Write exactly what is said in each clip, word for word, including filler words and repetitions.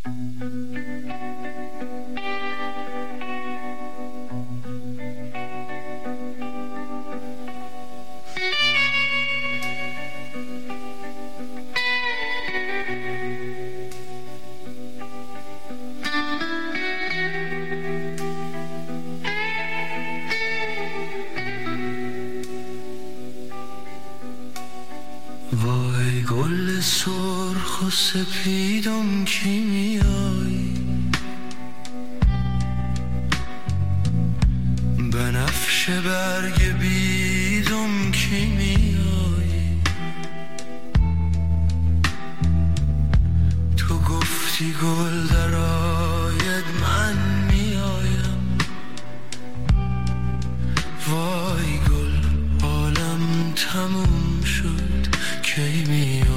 وای گل سرخ و سپیدم کی میایی، بنفش برگ بیدم کی میایی، تو گفتی گل در آید من میایم، وای گل حالم تموم شد کی میایی،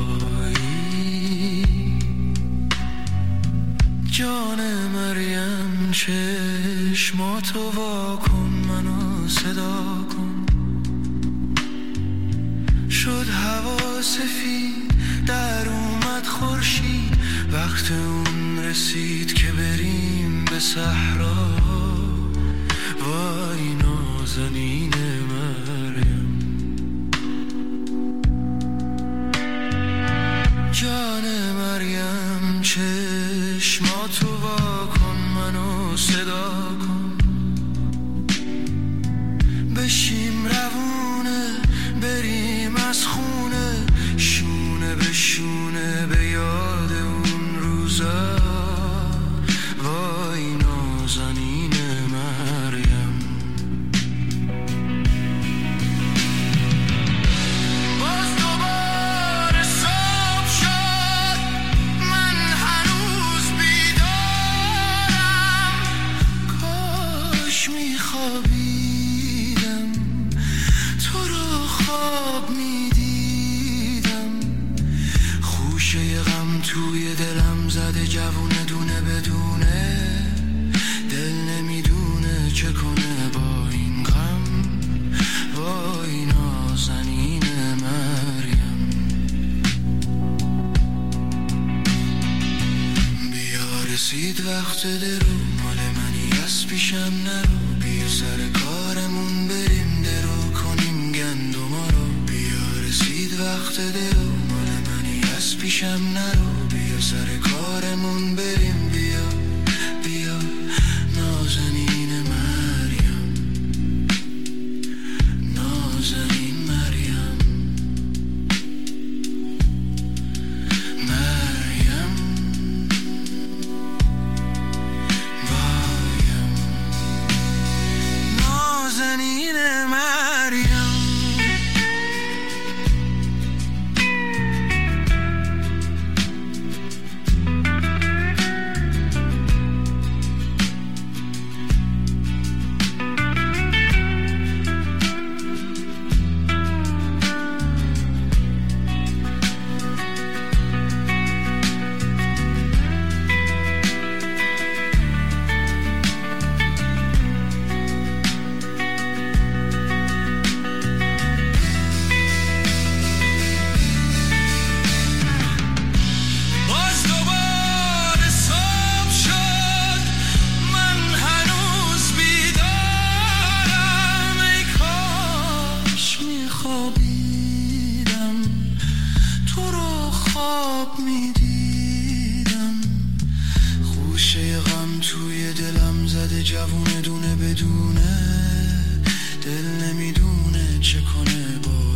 جان مریم چشماتو وا کن منو صدا کن، شد هوا سفید در اومد خورشید، وقت اون رسید که بریم به صحرا، وای نازنین مریم، جان مریم چشماتو وا کن منو صدا کن، بشیم روونه بریم از خونه، شونه به شونه به یاد اون روزا، وای نازنین مریم. باز دوباره صبح شد من هنوز بیدارم، کاش میخوابیدم تو رو خواب میدیدم، خوشه غم توی دلم زده جوونه دونه بدونه، دل نمیدونه چه کنه با این غم، وای نازنین مریم. بیا رسید وقت درو مال منی از پیشم نرو، بیا سر کارمون بریم درو کنیم گندما رو، بیا رسید وقت درو مال منی از پیشم نرو، بیا سر کارمون بریم، بیا بیا نازنین مریم، نازنین مریم، مریم وایم نازنین مریم. جوونه دونه بدونه، دل نمیدونه چه کنه با